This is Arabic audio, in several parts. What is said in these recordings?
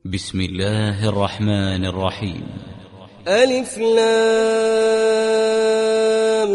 بسم الله الرحمن الرحيم. ألف لام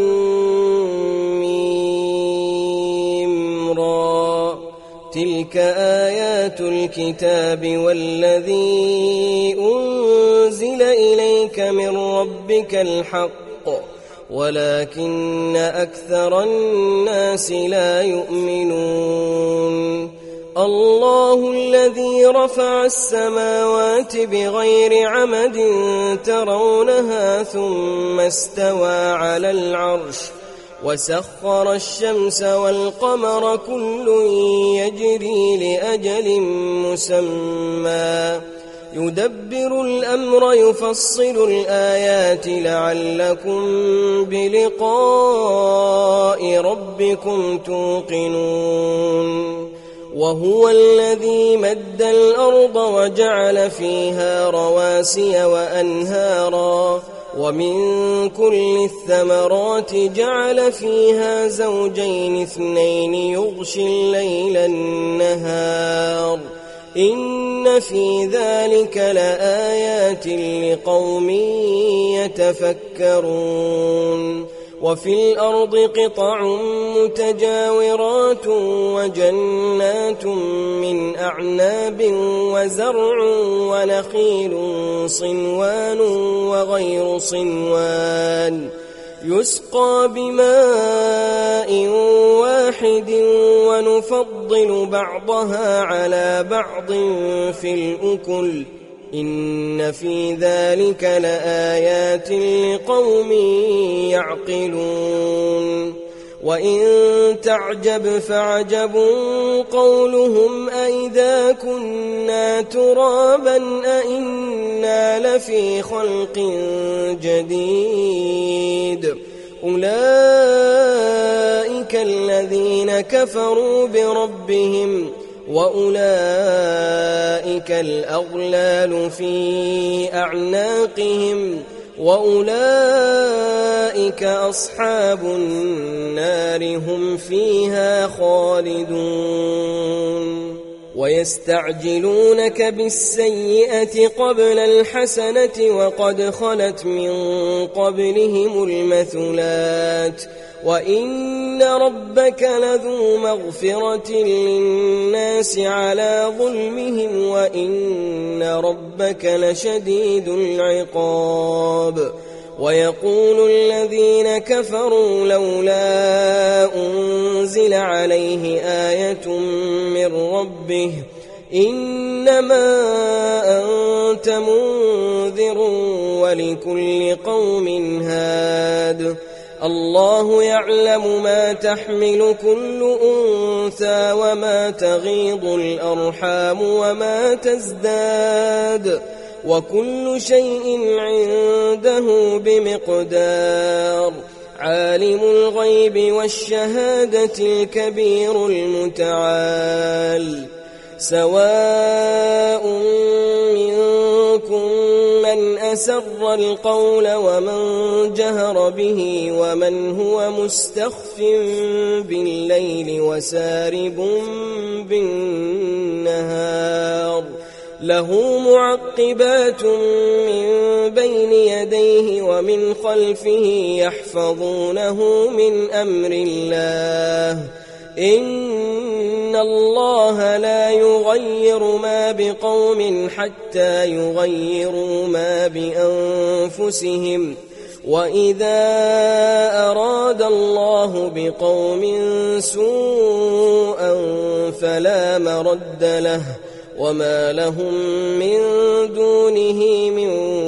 ميم را، تلك آيات الكتاب والذي أنزل إليك من ربك الحق ولكن أكثر الناس لا يؤمنون. الله الذي رفع السماوات بغير عمد ترونها ثم استوى على العرش وسخر الشمس والقمر كل يجري لأجل مسمى يدبر الأمر يفصل الآيات لعلكم بلقاء ربكم توقنون. وهو الذي مد الأرض وجعل فيها رواسي وأنهارا ومن كل الثمرات جعل فيها زوجين اثنين يغشي الليل النهار إن في ذلك لآيات لقوم يتفكرون. وفي الأرض قطع متجاورات وجنات من أعناب وزرع ونخيل صنوان وغير صنوان يسقى بماء واحد ونفضل بعضها على بعض في الأكل إن في ذلك لآيات لقوم يعقلون. وإن تعجب فعجب قولهم أئذا كنا ترابا أئنا لفي خلق جديد أولئك الذين كفروا بربهم وأولئك الأغلال في أعناقهم وأولئك أصحاب النار هم فيها خالدون. ويستعجلونك بالسيئة قبل الحسنة وقد خلت من قبلهم المثلات وإن ربك لذو مغفرة للناس على ظلمهم وإن ربك لشديد العقاب. ويقول الذين كفروا لولا أنزل عليه آية من ربه إنما أنت منذر ولكل قوم هاد الله يعلم ما تحمل كل أنثى وما تغيض الأرحام وما تزداد وكل شيء عنده بمقدار. عالم الغيب والشهادة الكبير المتعال. سواء منكم من أسر القول ومن جهر به ومن هو مستخف بالليل وسارب بالنهار له معقبات من بين يديه ومن خلفه يحفظونه من أمر الله إن الله لا يغير ما بقوم حتى يغيروا ما بأنفسهم وإذا أراد الله بقوم سوءا فلا مرد له وما لهم من دونه من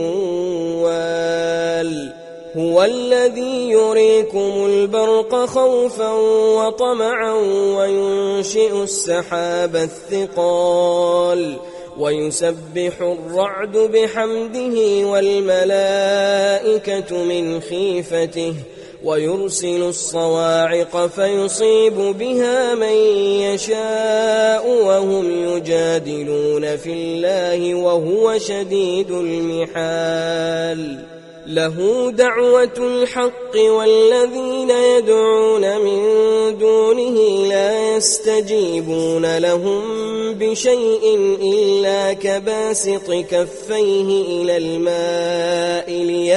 وال. هو الذي يريكم البرق خوفا وطمعا وينشئ السحاب الثقال ويسبح الرعد بحمده والملائكة من خيفته ويرسل الصواعق فيصيب بها من يشاء وهم يجادلون في الله وهو شديد المحال. له دعوة الحق والذين يدعون من دونه لا يستجيبون لهم بشيء إلا كباسط كفيه إلى الماء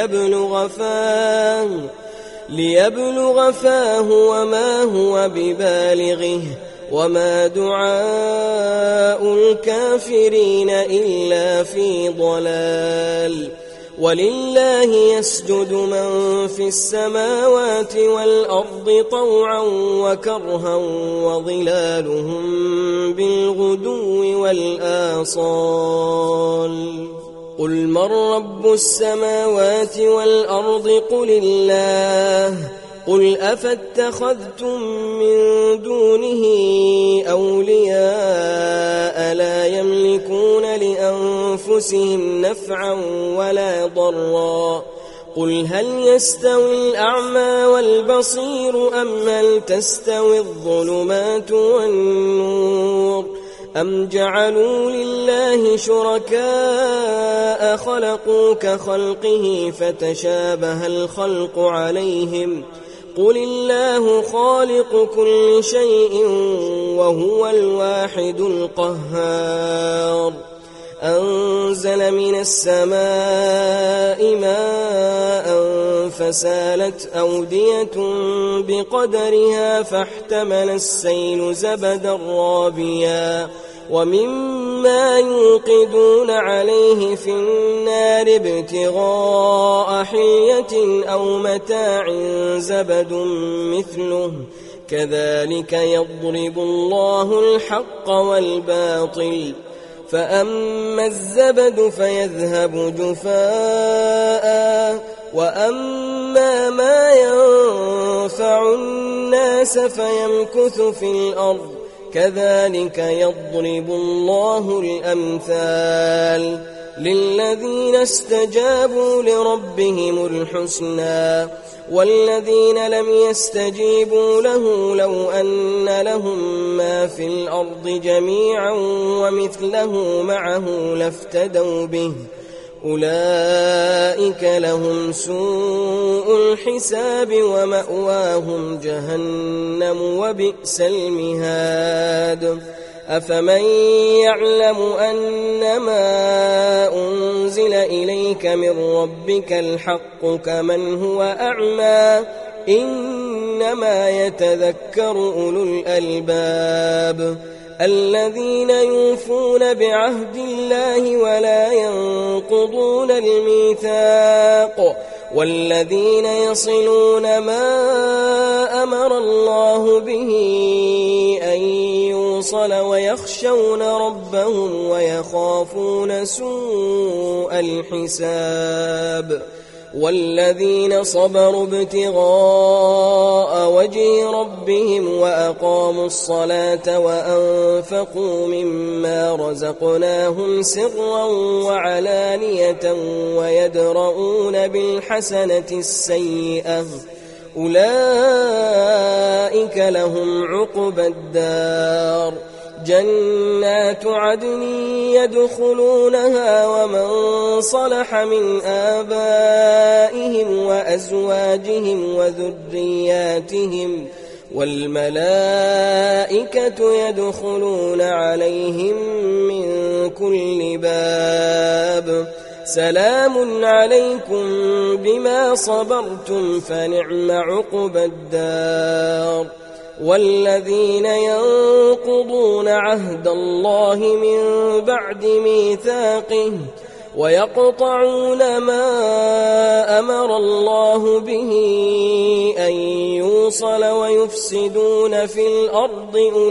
ليبلغ فاه وما هو ببالغه وما دعاء الكافرين إلا في ضلال ولله يسجد من في السماوات والأرض طوعا وكرها وظلالهم بالغدو والآصال قل من رب السماوات والأرض قل الله قل أفاتخذتم من دونه أولياء لا يملكون لأنفسهم نفعا ولا ضرا قل هل يستوي الأعمى والبصير أم هل تستوي الظلمات والنور أم جعلوا لله شركاء خلقوا كخلقه فتشابه الخلق عليهم قل الله خالق كل شيء وهو الواحد القهار أنزل من السماء ماء فسالت أودية بقدرها فاحتمل السيل زبدا رابيا ومما يوقدون عليه في النار ابتغاء حلية أو متاع زبد مثله كذلك يضرب الله الحق والباطل فأما الزبد فيذهب جفاء وأما ما ينفع الناس فيمكث في الأرض كذلك يضرب الله الأمثال للذين استجابوا لربهم الحسنى والذين لم يستجيبوا له لو أن لهم ما في الأرض جميعا ومثله معه لافتدوا به أولئك لهم سوء الحساب ومأواهم جهنم وبئس المهاد أفمن يعلم أنما أنزل إليك من ربك الحق كمن هو أعمى إنما يتذكر أولو الألباب الذين يوفون بعهد الله ولا ينقضون الميثاق والذين يصلون ما أمر الله به أن يوصل ويخشون ربهم ويخافون سوء الحساب والذين صبروا ابتغاء وجه ربهم وأقاموا الصلاة وأنفقوا مما رزقناهم سرا وعلانية ويدرؤون بالحسنة السيئة أولئك لهم عقبى الدار جنات عدن يدخلونها ومن صلح من آبائهم وأزواجهم وذرياتهم والملائكة يدخلون عليهم من كل باب سلام عليكم بما صبرتم فنعم عقبى الدار والذين ينقضون عهد الله من بعد ميثاقه ويقطعون ما أمر الله به أن يوصل ويفسدون في الأرض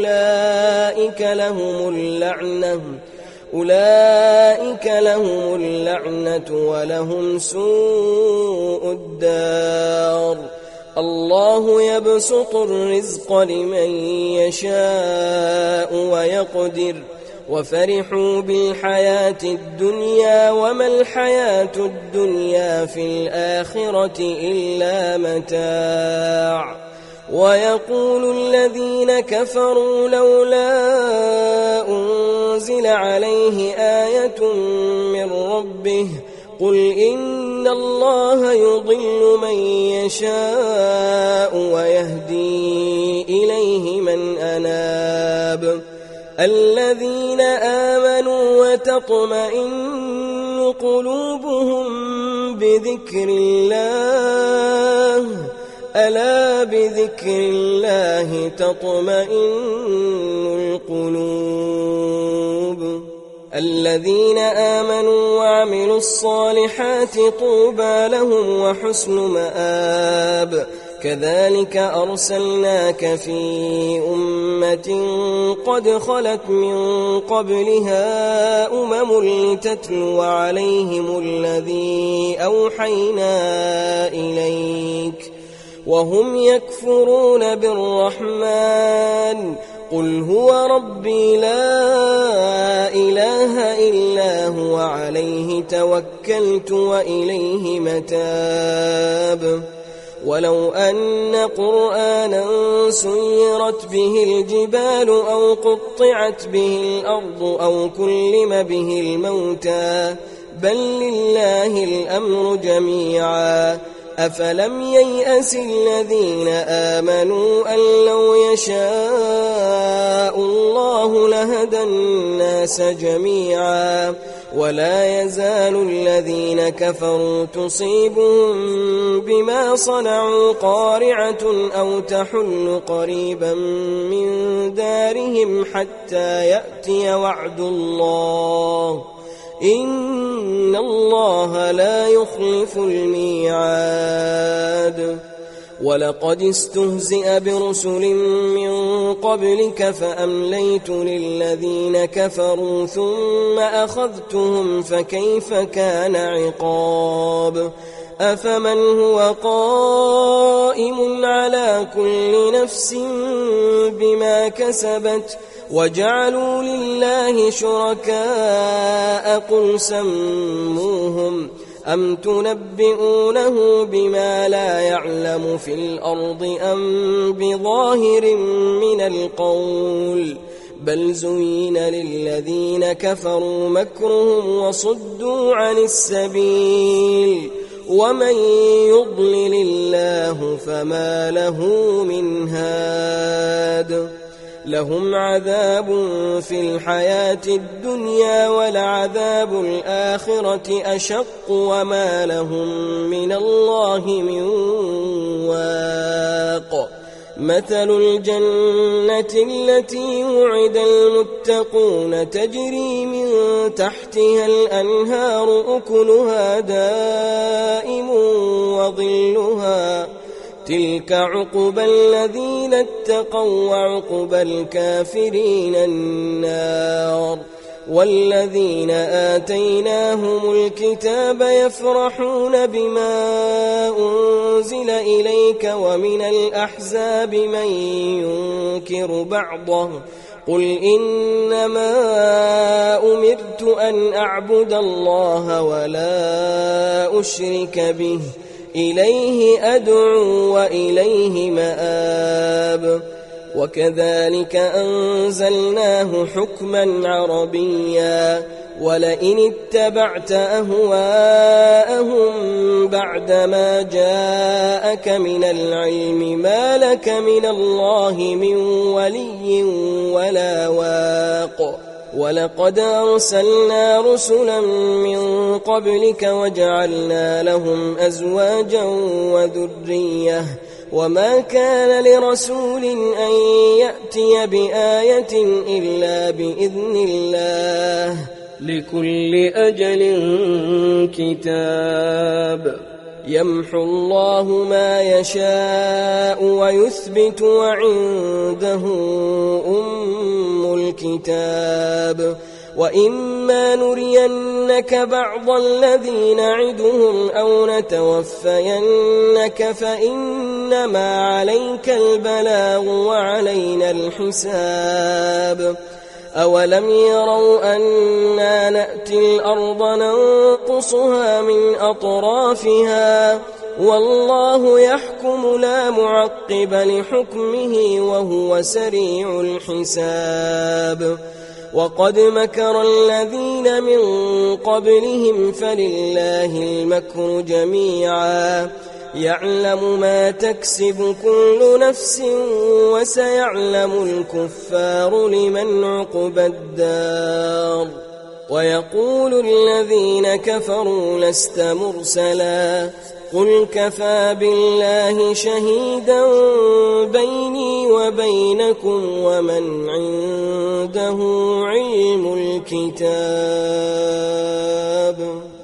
أولئك لهم اللعنة ولهم سوء الدار الله يبسط الرزق لمن يشاء ويقدر وفرحوا بالحياة الدنيا وما الحياة الدنيا في الآخرة إلا متاع ويقول الذين كفروا لولا أنزل عليه آية من ربه قل إن الله يضل من يشاء ويهدي إليه من أناب الذين آمنوا وتطمئن قلوبهم بذكر الله ألا بذكر الله تطمئن القلوب الذين آمنوا وعملوا الصالحات طوبى لهم وحسن مآب كذلك أرسلناك في أمة قد خلت من قبلها لتتلو عليهم الذي أوحينا إليك وهم يكفرون بالرحمن قل هو ربي لا إله إلا هو عليه توكلت وإليه متاب ولو أن قرآنا سيرت به الجبال أو قطعت به الأرض أو كلم به الموتى بل لله الأمر جميعا أفلم ييأس الذين آمنوا أن لو يشاء الله لهدى الناس جميعا ولا يزال الذين كفروا تصيبهم بما صنعوا قارعة أو تحل قريبا من دارهم حتى يأتي وعد الله إن الله لا يخلف الميعاد ولقد استهزئ برسل من قبلك فأمليت للذين كفروا ثم أخذتهم فكيف كان عقاب أفمن هو قائم على كل نفس بما كسبت وجعلوا لله شركاء قل سموهم أم تنبئونه بما لا يعلم في الأرض أم بظاهر من القول بل زين للذين كفروا مكرهم وصدوا عن السبيل ومن يضلل الله فما له من هاد لهم عذاب في الحياة الدنيا ولعذاب الآخرة أشق وما لهم من الله من واق مثل الجنة التي وعد المتقون تجري من تحتها الأنهار أكلها دائم وظلها تلك عقبى الذين اتقوا وعقبى الكافرين النار والذين آتيناهم الكتاب يفرحون بما أنزل إليك ومن الأحزاب من ينكر بعضه قل إنما أمرت أن أعبد الله ولا أشرك به إليه أدعو وإليه مآب وكذلك أنزلناه حكما عربيا ولئن اتبعت أهواءهم بعدما جاءك من العلم ما لك من الله من ولي ولا واق ولقد أرسلنا رسلا من قبلك وجعلنا لهم أزواجا وذرية وما كان لرسول أن يأتي بآية إلا بإذن الله لكل أجل كتاب يمحو الله ما يشاء ويثبت وعنده أم الكتاب وإما نرينك بعض الذي نعدهم أو نتوفينك فإنما عليك البلاغ وعلينا الحساب أولم يروا أنا نأتي الأرض ننقصها من أطرافها والله يحكم لا معقب لحكمه وهو سريع الحساب وقد مكر الذين من قبلهم فلله المكر جميعا يعلم ما تكسب كل نفس وسيعلم الكفار لمن عقبى الدار ويقول الذين كفروا لست مرسلا قل كفى بالله شهيدا بيني وبينكم ومن عنده علم الكتاب